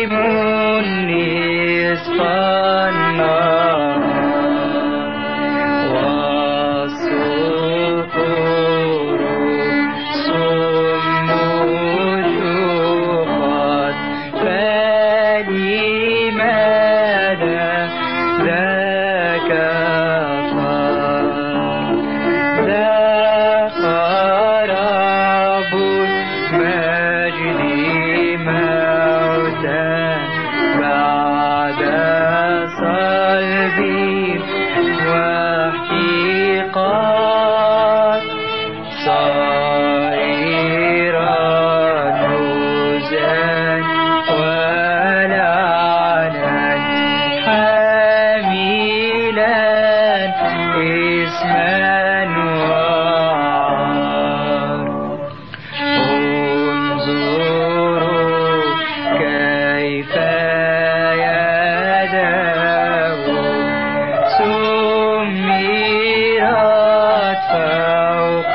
نصف النهار والصخور صم شقت فلماذا ذاك ذاك رب المجد موتا بعد صلب واحتقار صائرا نزا ولعنا حاملا اسما وعار انظروا كيف يده سمرت فوق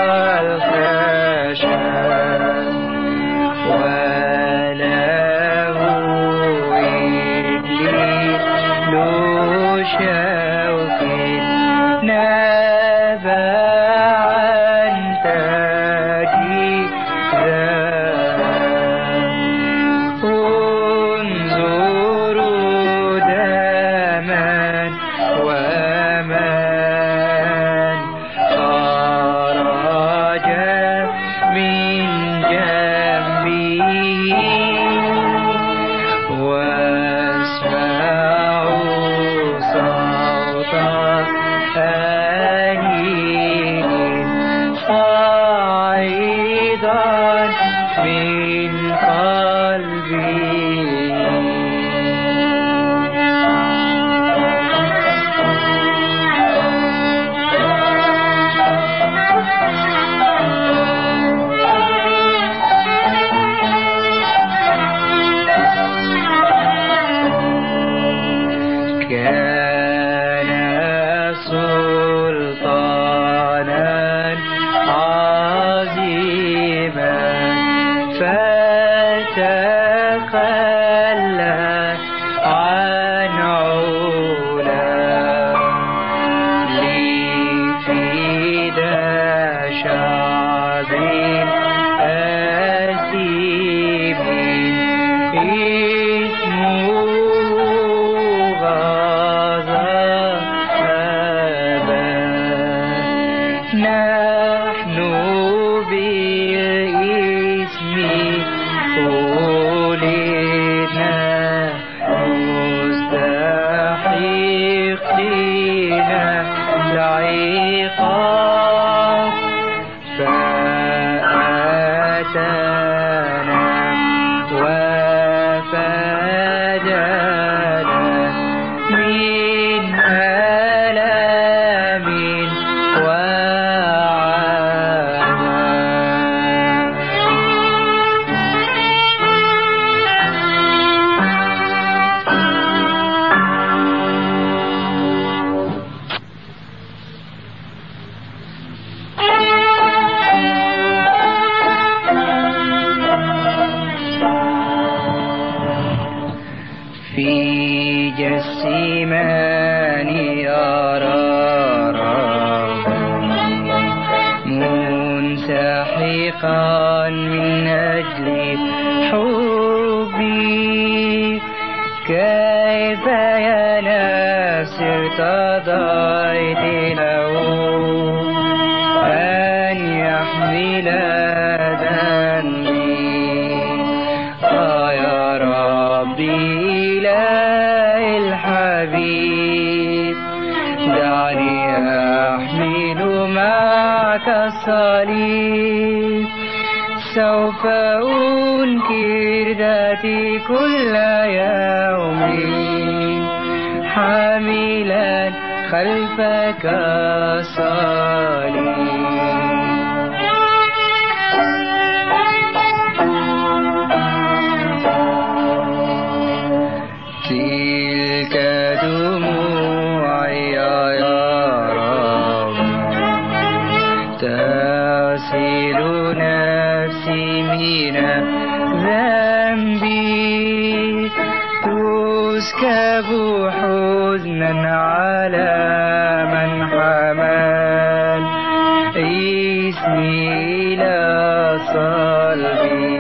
الخشب وله إكليل شوك نبعا تجيدا انظروا دما ومن خرج من جنبه واسمعوا صوت أنين صاعدا من قلبي كان سلطانا عظيما فتخلى عن علا لفدا شعب أثيم اسمه نحن بالاسم ولدنا مستحقين العقاب فأتانا وفدانا من ألم في جسيماني أرى ربا منسحقا من أجل حبي كيف يا نفس ارتضيت له أن يحمل ذنبي يا ربي الحبيب دعني أحمل معك الصليب سوف أنكر ذاتي كل يوم حاملا خلفك الصليب تلك دموعي يا رب تغسل نفسي من ذنبي يسكب حزنا على من حمل اسمي إلى صلبي.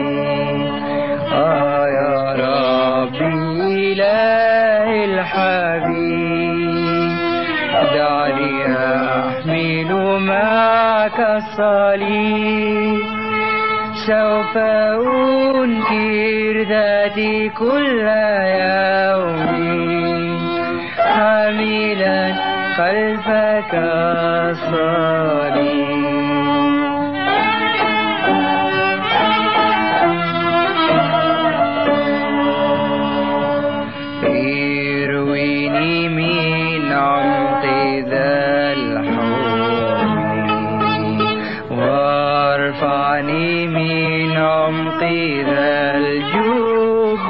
يا ربي إله الحبيب، دعني أحمل معك الصليب. سوف أنكر ذاتي كل يوم، حاملا خلفك الصليب. ارويني من عمق ذا الحب، وارفعني من عمق ذا الجب.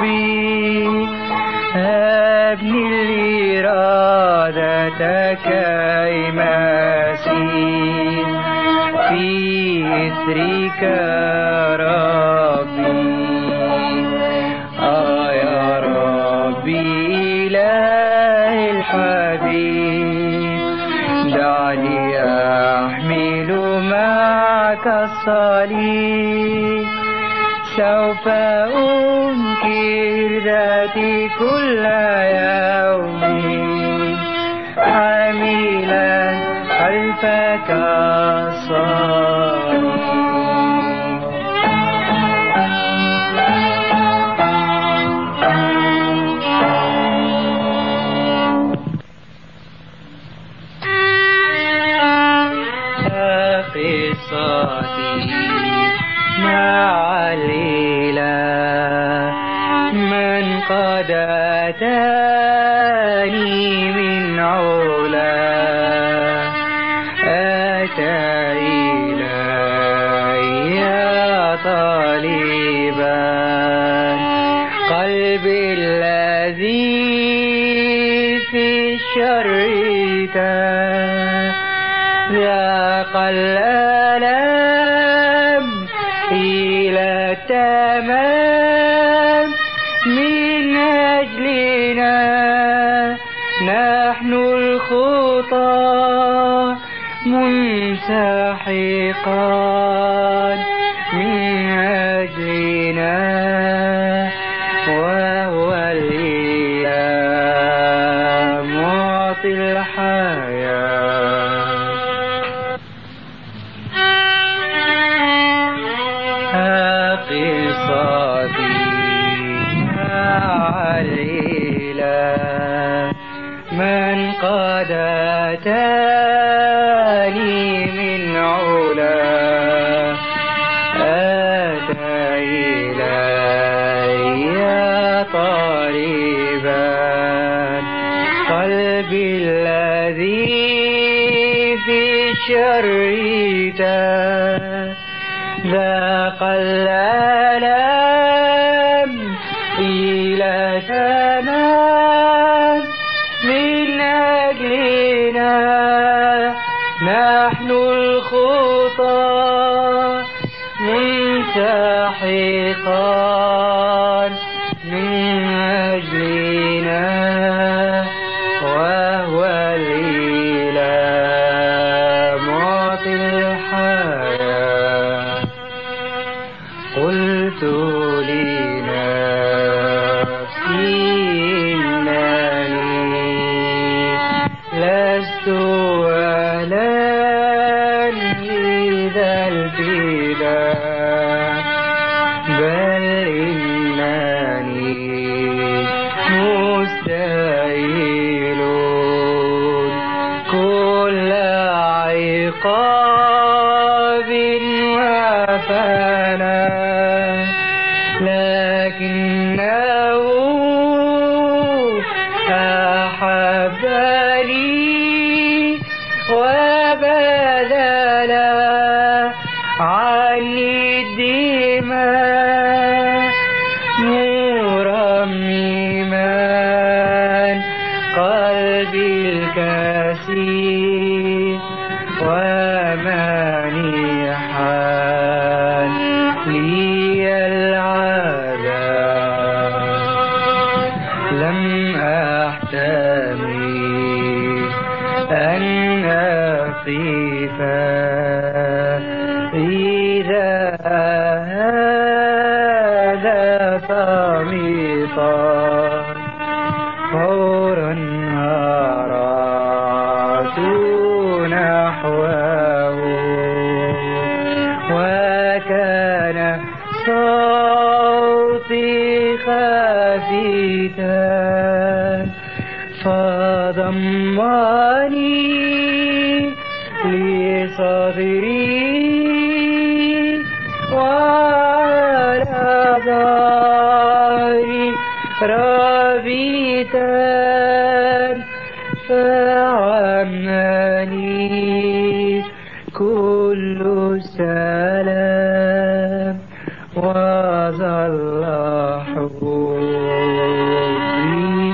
ابني الإرادة كيما أسير في إثرك ربي. يا ربي إله الحبيب، دعني أحمل معك الصليب. سوف أنكر ذاتي كل يوم، حاملا خلفك الصليب. قصتي مع الإله من قد أتاني من علا، أتى إلي طالبا قلبي الذي في الشر ذاق الألم إلى التمام. من أجلنا نحن الخطى منسحقا، من أجلنا وهو الإله معطي الحياة. قصتي مع الإله من قد أتاني من علا، أتى إلي طالبا قلبي الذي في الشر ذاق الألم إلى تمام. من أجلنا نحن الخطى منسحقا، من أجلنا وهو الإله معطي الحياة. قلت لنفسي إنني لست أهلا لذا الفداء، بل إنني مستاهل كل عقاب وفناء، لكنه أحبني وبذل عني الدماء، مرمما قلبي الكثير ومانحا لي العذاب. لم أحتمي أن أقف إذا هذا صامتا فورا هرعت نحوه وكان صوتي خافتا فضمني لصدري وعلى ظهري رابطا فعمني كل السلام وظل حبي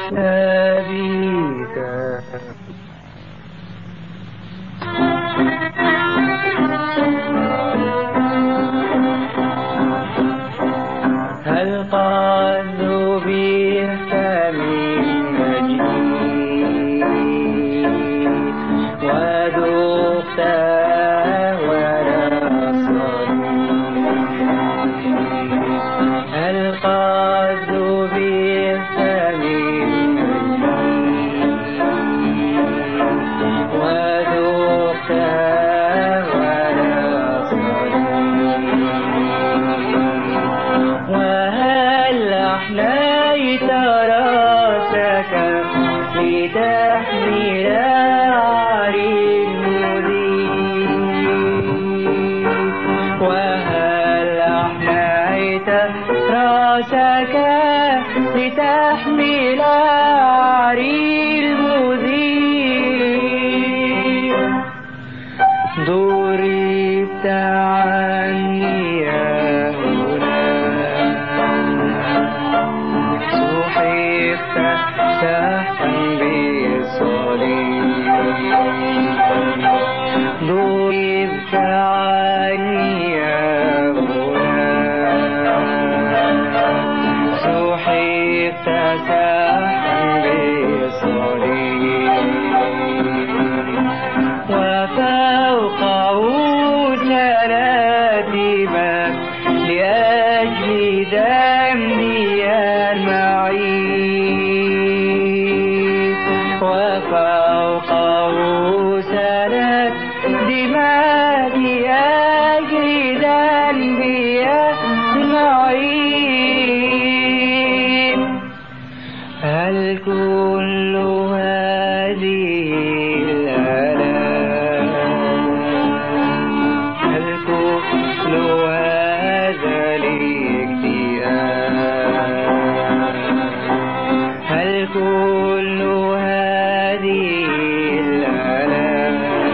ثابتا. هل قد ذبحت من أجلي وذقت ولا صلي؟ هل قد ذبحت من أجلي وذقت ولا صلي؟ وهل أحنيت راسك لتحمل عري المذيب؟ وهل أحنيت راسك لتحمل عري المذيب؟ ضربت عني يا سحقت سحقا بالصليب. ضربت عني يا غلام سحقت سحقا بالصليب وفوقه سلاتبا لأجل ذنبي المعيب وفوقه سلات دماء لأجل ذنبي المعيب. هل كل هذه الآلام هل كل هذا الاكتئاب هل كل هذه الآلام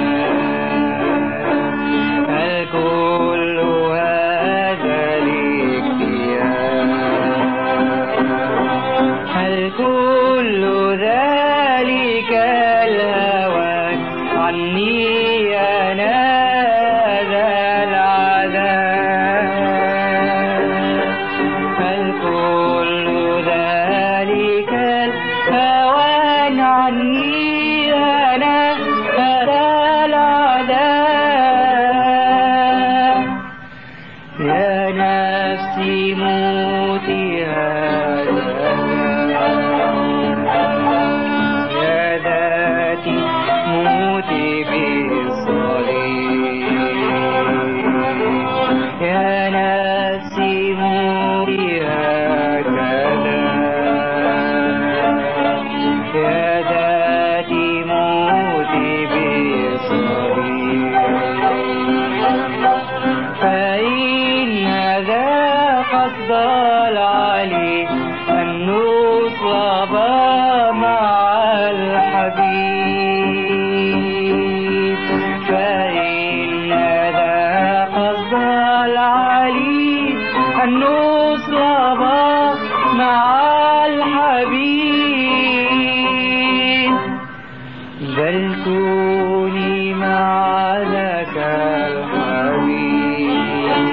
هل كل هذا الاكتئاب هل كل ذلك الهوان عني أنا ذا العذاب؟ هل كل ذلك الهوان عني أنا ذا العذاب؟ يا نفسي موتي هذا يا ذاتي موتي بالصليب يا نفسي موتي هكذا يا ذاتي موتي بالصليب فإن ذا قصد العلي أن نصلب مع الحبيب فإن ذا قصد العلي أن نصلب مع الحبيب. بل كوني مع ذاك الحبيب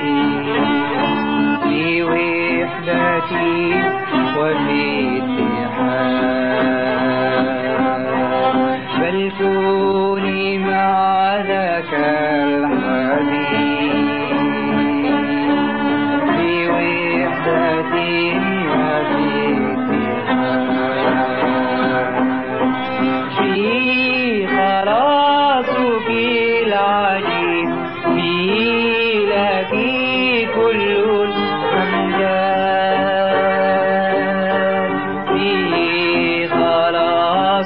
في وحدتي وفي اتحاد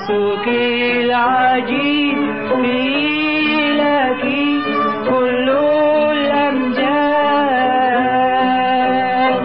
قدسك العجيب لك كل الأمجاد.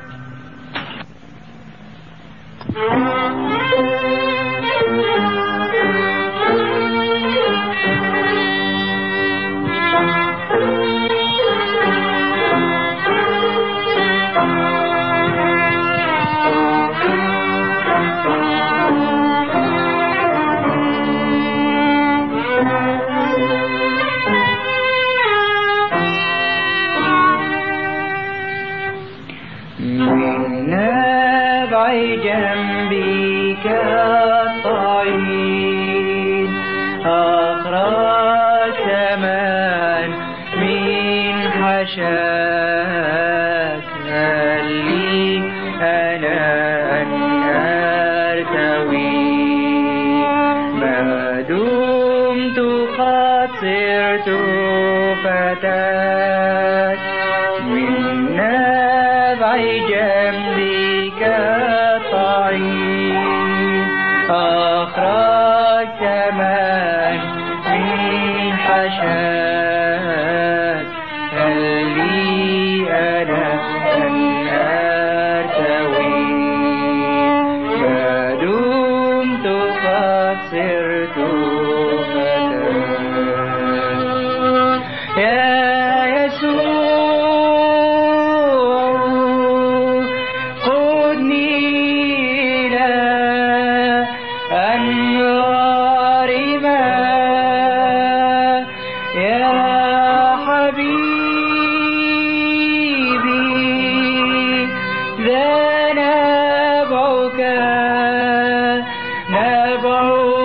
من نبع جنبك الطعين أخرجت من حشاك لي أنا أن أرتوي ما دمت قد صرت فتاة. من نبع جنبك الطعين أخرجت من حشاك هل لي أنا أن أرتوي ما دمت قد صرت فتاة. يا يسوع قدني إلى أنوار ماء يا حبيبي ذا نبعك نبع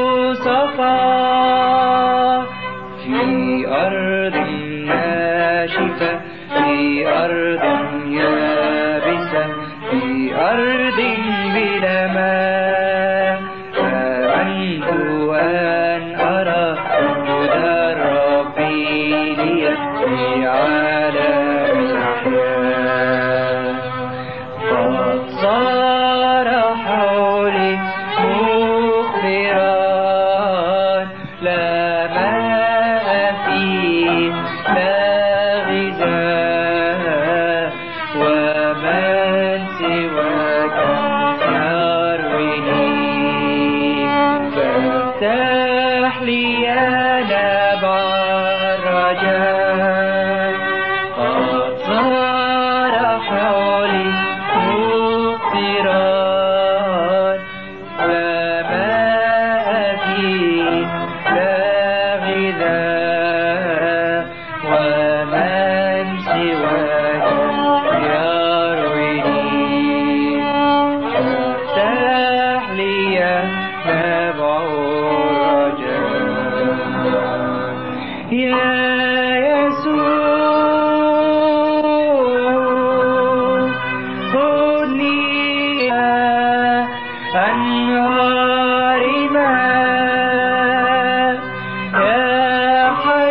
صفا في أرض ناشفة في أرض يابسة في أرض بلا ماء آمنت أن أرى هدى ربي لي في عالم الأحياء. قد صار حولي مغفرا لا ماء فيه لا غذاء ومن سواك يرويني فافتح لي يا نبع الرجاء. قد صار حولي مغفرا لا ماء فيه لا غذاء ومن سواك يرويني فافتح لي يا نبع الرجاء. يا يسوع خذني إلى أنهار ماء يا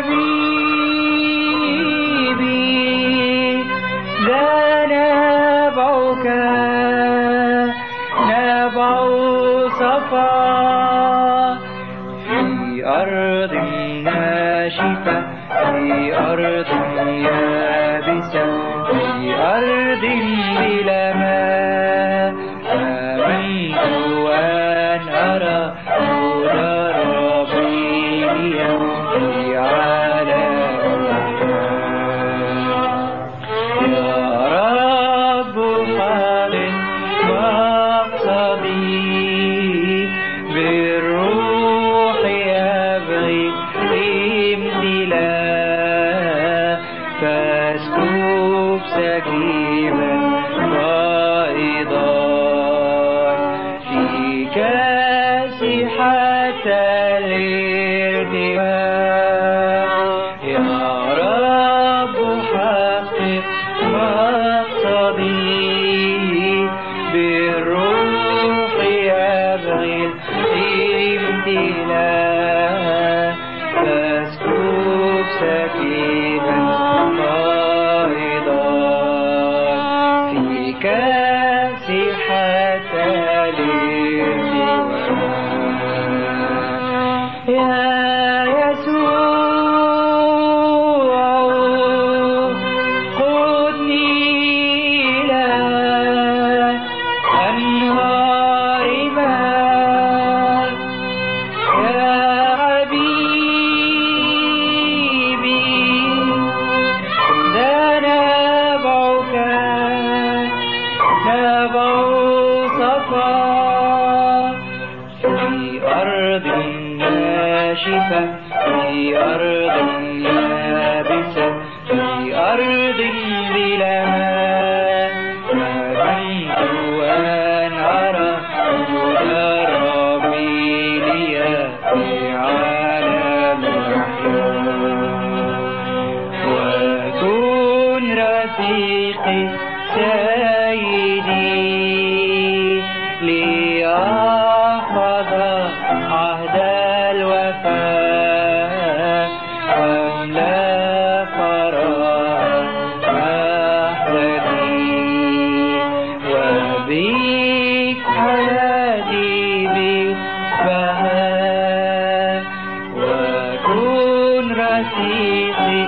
حبيبي ذا نبعك نبع صفا في أرض ناشفة في أرض يابسة في أرض بلا ماء آمنت أن أرى هدى ربي لي في عالم الأحياء. يا رب حقق مقصدي بالروح يبغي امتلاء فاسكب سكيبا فائضا في كاس حتى الارتواء. يا رب حقق مقصدي بالروح يبغي الامتلاء فاسكب سكيبا فائضا في كاس حتى الارتواء. في أرض يابسة في أرض بلا ماء آمنت أن أرى هدى ربي لي في عالم الأحياء وكن رفيقي سيدي لأحفظ عهد الوفاء واملأ فراغ أحلامي وبك حياتي بالبهاء وكن رفيقي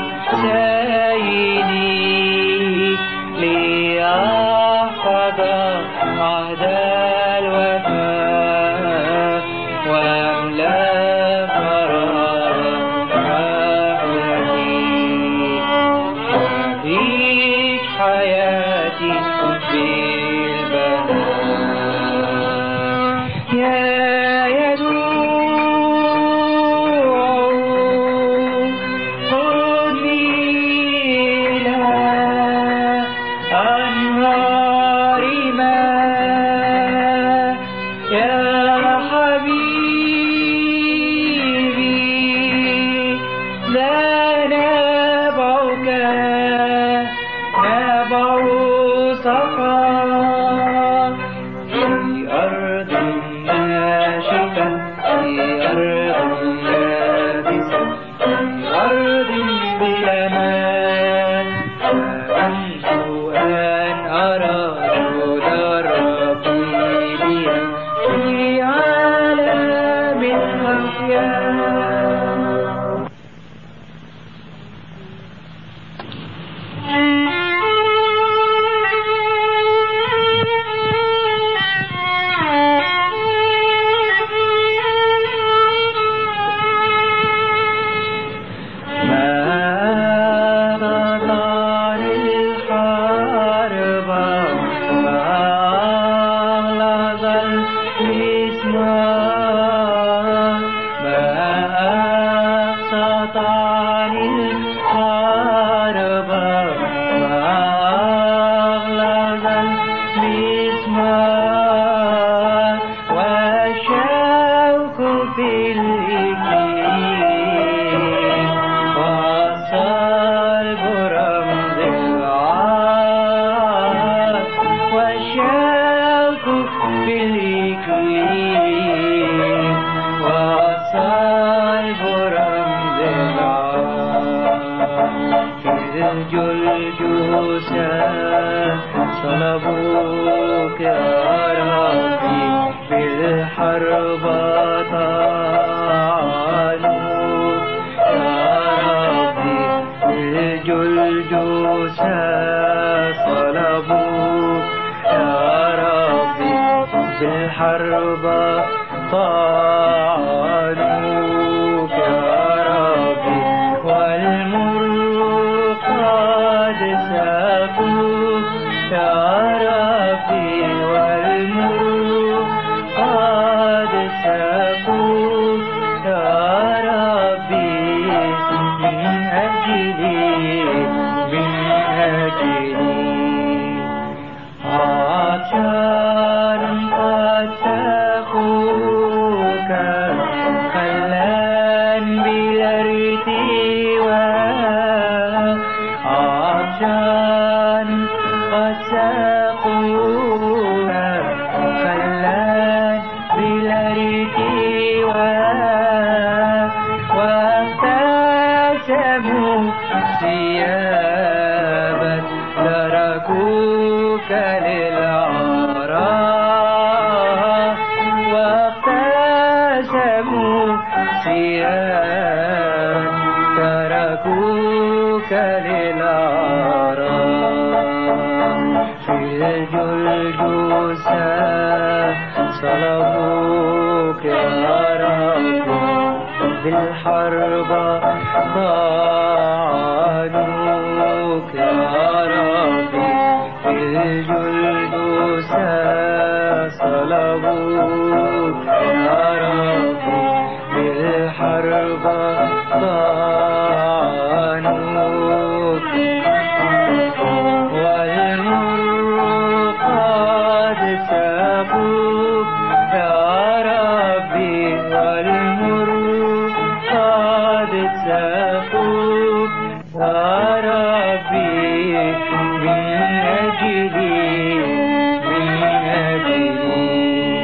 سيدي لأحفظ عهد الوفاء واملأ حياتي بالبناء يا يسوع خذني إلى أنهار ماء يا حبيبي لا نبعك صفا في أرض ناشفة في أرض يابسة في أرض بلا ماء آمنت أن أرى هدى ربي لي في عالم الأحياء صلبوك يا ربي بالحرب طعنوا يا ربي بالجلجوس صلبوك يا ربي بالحرب طعنوك يا ربي والمر قد سافوك يا ربي والمر قد سافوك يا ربي من أجلي عطشان قد ساقوك خلان بلا ارتواء عطشان قد ساقوك خلان بلا ارتواء الأنبياء تركوك للأعراب، في الجلجوسة صلبوك يا ربي، بالحرب طعنوك يا ربي، في الجلجوسة صلبوك يا ربي، بالحرب طعنوك، والمر قد ساقوك يا ربي، والمر قد ساقوك يا ربي، من أجلي من أجلي،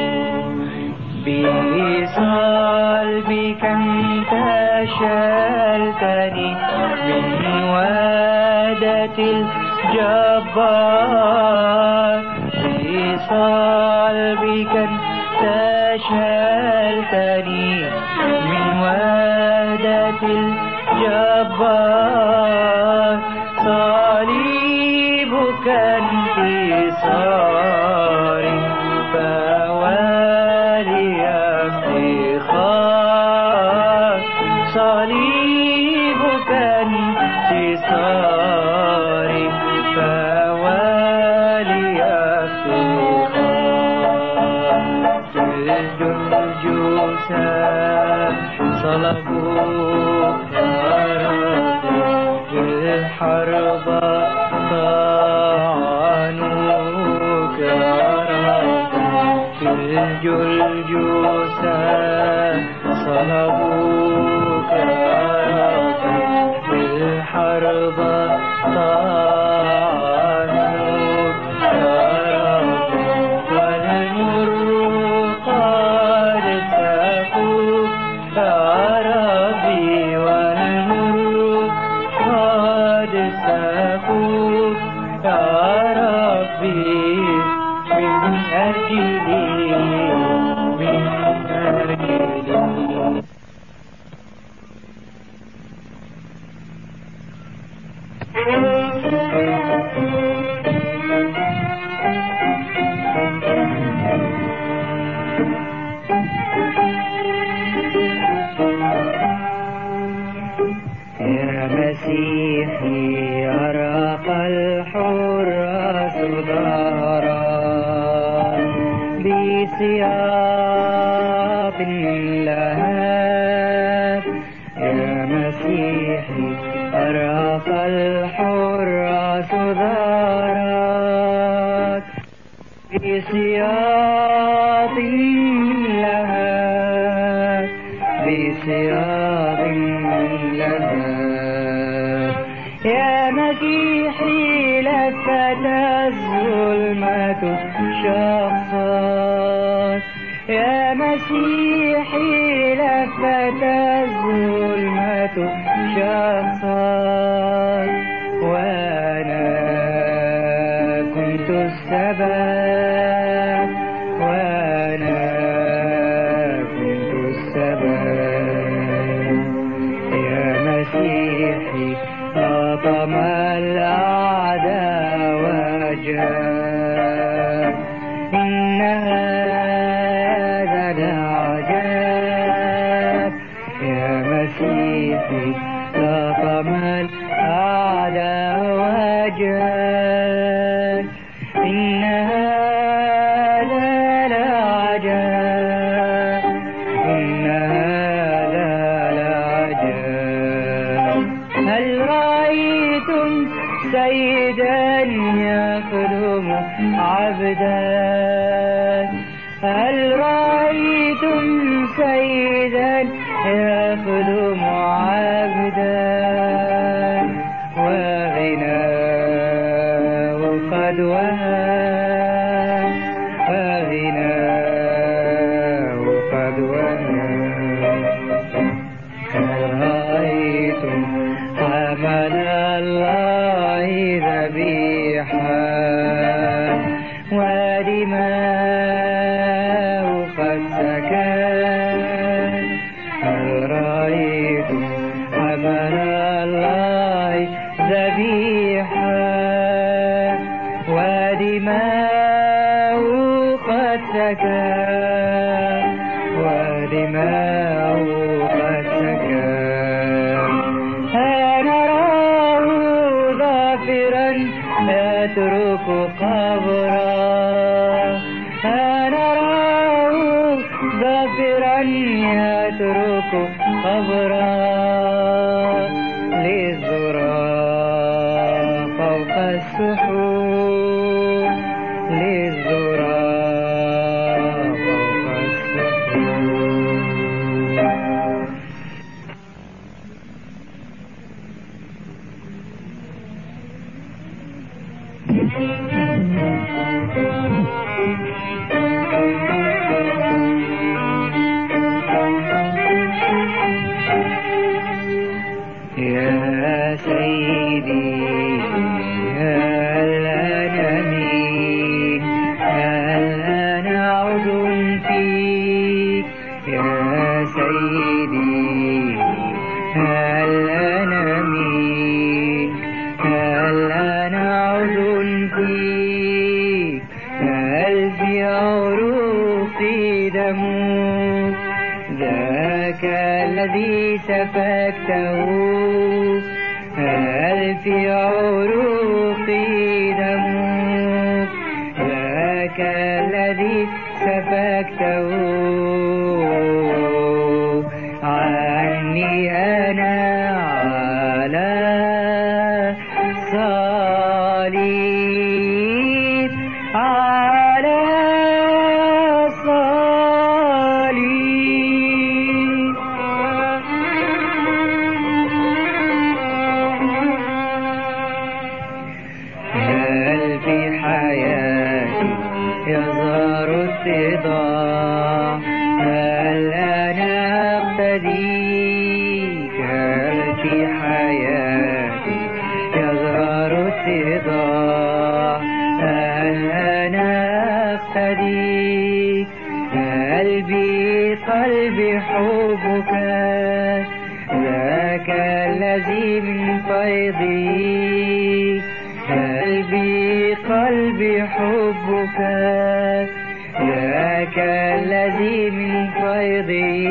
بصلبك انتشلتني من وادة الجبار، بصلبك انتشلتني من وادة الجبار، صليبك انتصاري فوالي افتخار، صليبك انتصاري فوالي افتخار، في الجلجوسة صلبوك يا ربي، بالحرب طعنوك يا ربي، في الجلجوسة صلبوك يا ربي، بالحرب طعنوك يا ربي، والمر قد ساقوك يا ربي، والمر قد ساقوك يا ربي، من أجلي من أجلي. يا مسيحي أراق الحراس ظهرا بسياط من لهب، يا مسيحي أراق الحراس ظهرا بسياط لهب، بسياط لهب، يا مسيحي لفت الظلمة شخصا، يا مسيحي لفت الظلمة شخصا، وأنا كنت السبب، وأنا كنت السبب، يا مسيحي أطم الأعداء وجاب، إن هذا العجاب، يا مسيحي أطم الأعداء وجاب، إن هذا العجاب، إن هذا العجاب. هل رأيتم سيدا يخدم عبدا؟ هل رأيتم سيدا يخدم عبدا؟ وغناه قد وهب، وغناه قد وهب. هل رأيتم حمل الله ذبيحا ودماء قد سكن؟ هل ودماءه قد سكن. أنا أراه ظافرا يترك قبرا، أنا أراه ظافرا يترك قبرا، للذرى فوق السحور، للذرى فوق السحور. يا سيدي هل أنا مين، هل أنا عضو فيك، يا سيدي هل أنا مين، هل أنا عضو فيك، هل في عروقي دمك، ذاك الذي سفكته، هل في عروقي دمك، ذاك الذي سفكته عني أنا على صليب، على صليب. هل في حياتي يظهر اتضاع، هل أنا أقتديك، هل في حياتي يظهر اتضاع، هل أنا أقتديك، هل بقلبي حبك، ذاك الذي من فيضي، هل بقلبي حبك، ذاك الذي من فيضي،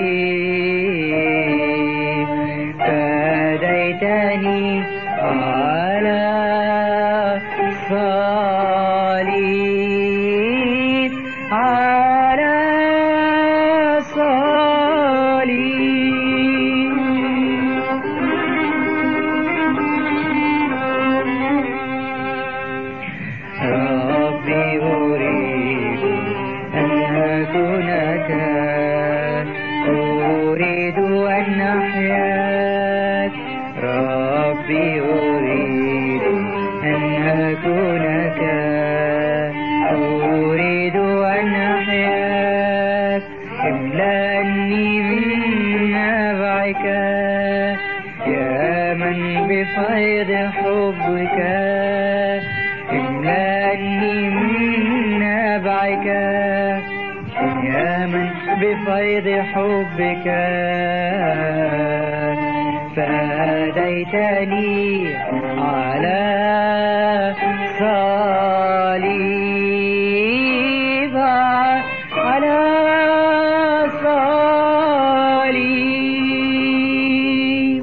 فديتني على صليب، على صليب. ربي أريد أن أكونك، أريد أن أحياك، ربي أريد أن أكونك، أريد أن أحياك، املأني من نبعك، يا من بفيض حبك، املأني من نبعك، يا من بفيض حبك، فهديتني على صليب، على صليب.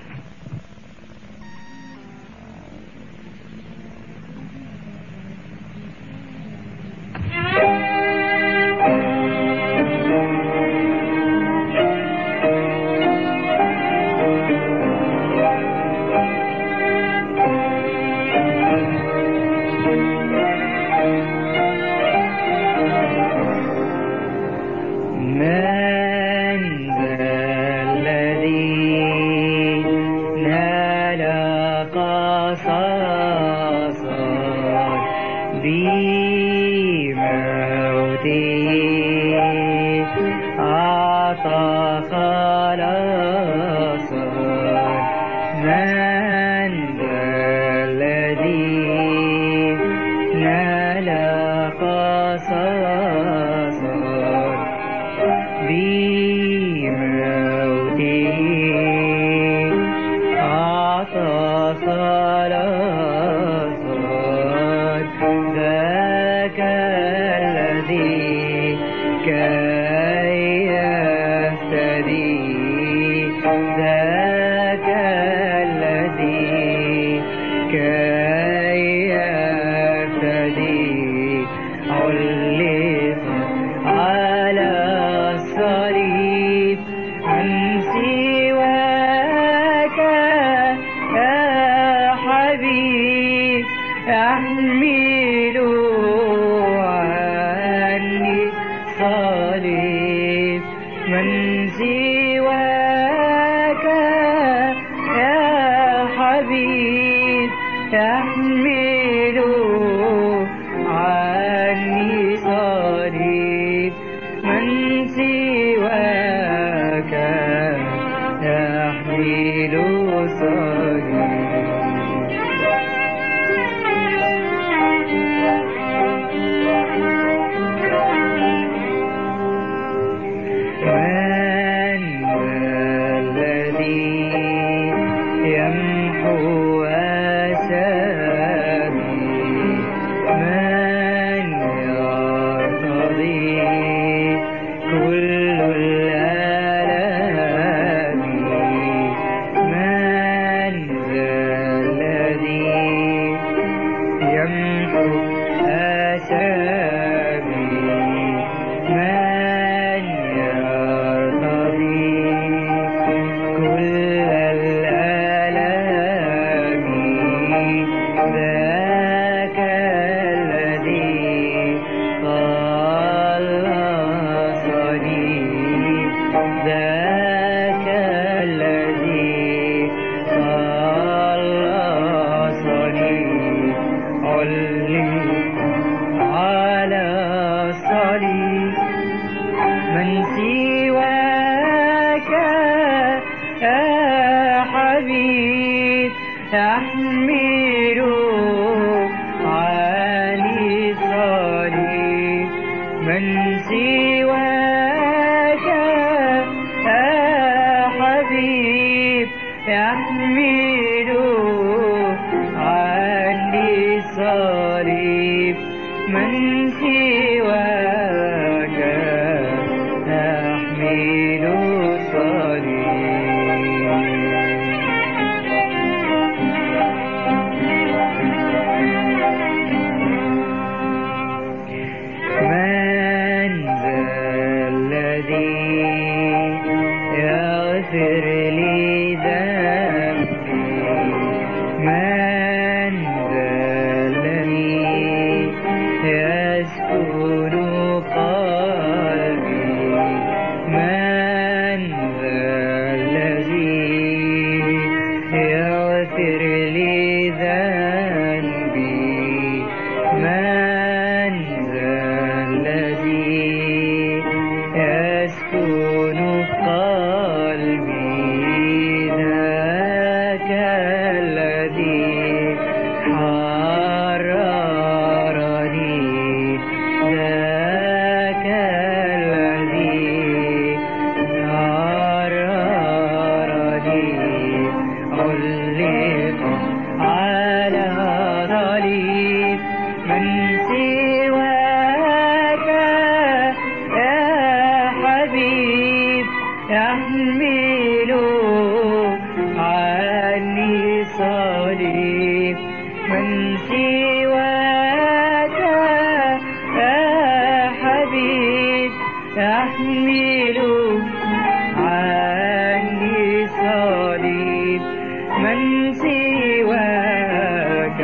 من ذا الذي نال قصاصا بموته، أعطى خلاصا، من ذا الذي نال قصاصا بموته، ذاك الذي كي يفتدي علق على الصليب من سواك يا حبيب يحمل عني صليب من سواك يا حبيب يحمل عني صليب من سواك يحمل صليب من الذي يمحو آثامي من يرتضي كل الآلام من ذا الذي يمحو آثامي من يرتضي كل الآلام ذاك الذي خلصني ذاك الذي خلصني علق على الصليب من سواك يا حبيب يحمل عني صليب من سواك يا حبيب يحمل عني صليب من سواك يحمل من ذا الذي يغفر لي ذنبي من ذا الذي يسكن قلبي من ذا الذي يغفر لي ذنبي من ذا الذي يسكن قلبي ذاك الذي حررني ذاك الذي حررني علق على صليب من سواك يا حبيب يحمل عني صليب من سواك يا حبيب يحمل عني صليب من سواك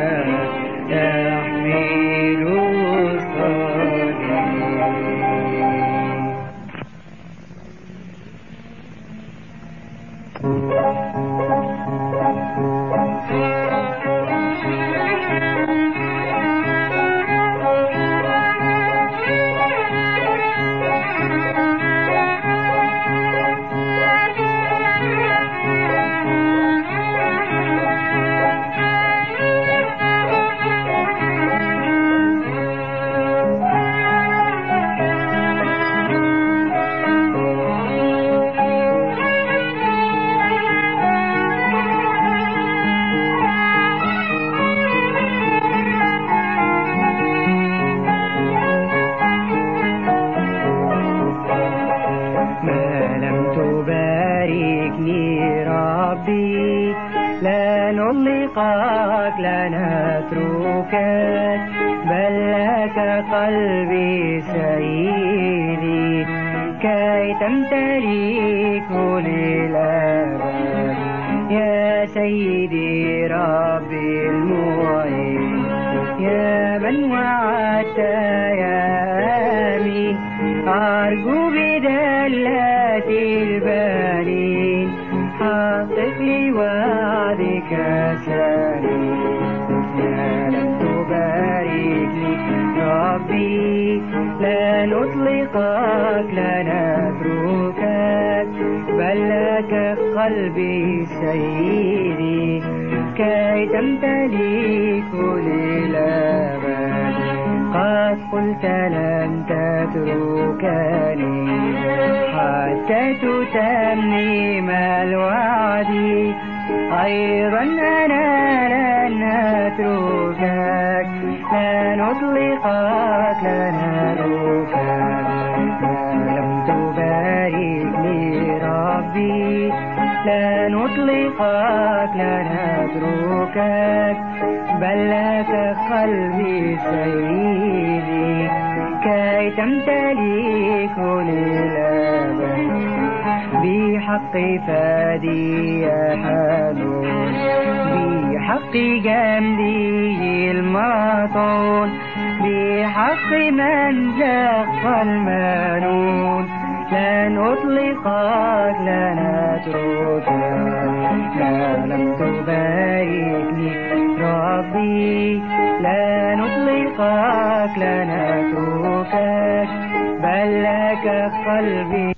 يحمل صليب نطلقك لا نتركك بل لك قلبي سيدي كي تمتلي كل الأبد يا سيدي ربي المعين يا من وعدت يا آمين أرجو بدلة البنين حقق لي وعدك سليم يا لم تبارك لي ربي لا نطلقك لا نتركك بل لك قلبي سيدي كي تمتلي كل الأبد قد قلت لن تتركني حتى تتمم الوعد أيضا أنا لن أتركك لا نطلقك لا نتركك لم تباركني ربي لا نطلقك لا نتركك بل لك قلبي سيدي كي تمتلي كل الأبد بحق فادي يا حنون بحق جمدي المطون بحق من زق المنون لن أطلقك لا نتركك لا لم تباركني ربي لا نطلقك لا نتركك بل لك قلبي